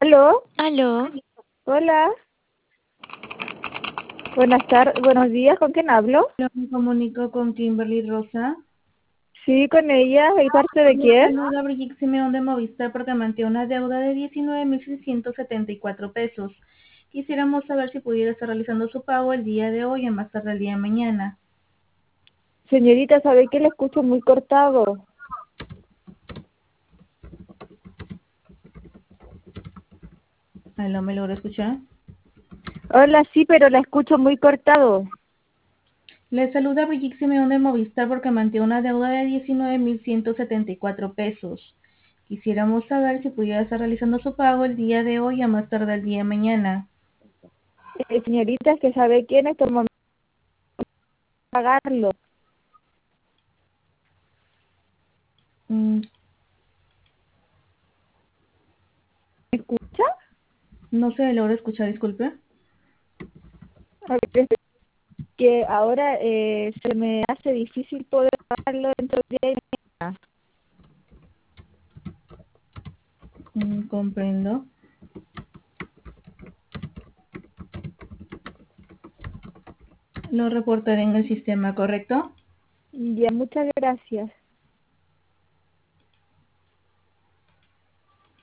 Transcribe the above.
Aló, Aló, hola, buenas tardes, buenos días, ¿con quién hablo? Hola, me comunico con Kimberly Rosa. Sí, con ella, ¿y parte de Le quién? saluda Brigitte Simeón de Movistar porque mantiene una deuda de 19.674 pesos. Quisiéramos saber si pudiera estar realizando su pago el día de hoy, a más tarde el día de mañana. Señorita, ¿sabe que le escucho muy cortado? Aló, ¿me logro escuchar? Hola, sí, pero la escucho muy cortado. Le saluda Brigitte Simeón de Movistar porque mantiene una deuda de 19.174 pesos. Quisiéramos saber si pudiera estar realizando su pago el día de hoy, a más tarde el día de mañana. Señorita, es que sabe que en estos momentos pagarlo. Mm, ¿Me escucha? no se logra escuchar, disculpe. A ver, es que ahora se me hace difícil poder pagarlo dentro de día y mañana. Comprendo. Lo reportaré en el sistema, ¿correcto? Ya, muchas gracias.